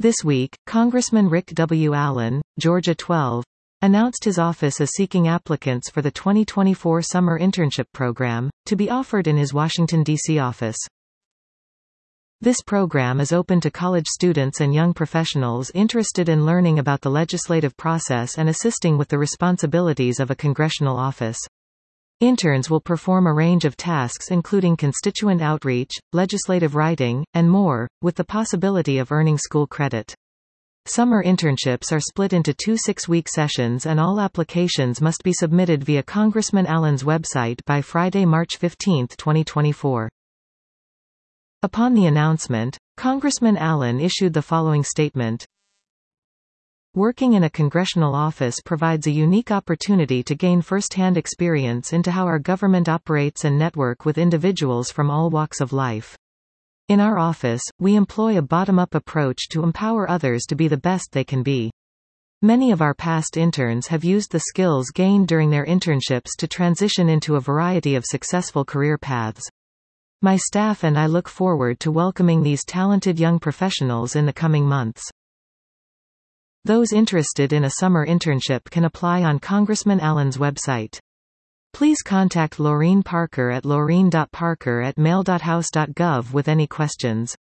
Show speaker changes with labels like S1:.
S1: This week, Congressman Rick W. Allen, Georgia 12, announced his office is seeking applicants for the 2024 Summer Internship Program, to be offered in his Washington, D.C. office. This program is open to college students and young professionals interested in learning about the legislative process and assisting with the responsibilities of a congressional office. Interns will perform a range of tasks including constituent outreach, legislative writing, and more, with the possibility of earning school credit. Summer internships are split into 2 6-week sessions and all applications must be submitted via Congressman Allen's website by Friday, March 15, 2024. Upon the announcement, Congressman Allen issued the following statement. Working in a congressional office provides a unique opportunity to gain first-hand experience into how our government operates and network with individuals from all walks of life. In our office, we employ a bottom-up approach to empower others to be the best they can be. Many of our past interns have used the skills gained during their internships to transition into a variety of successful career paths. My staff and I look forward to welcoming these talented young professionals in the coming months. Those interested in a summer internship can apply on Congressman Allen's website. Please contact Laureen Parker at laureen.parker@mail.house.gov with any questions.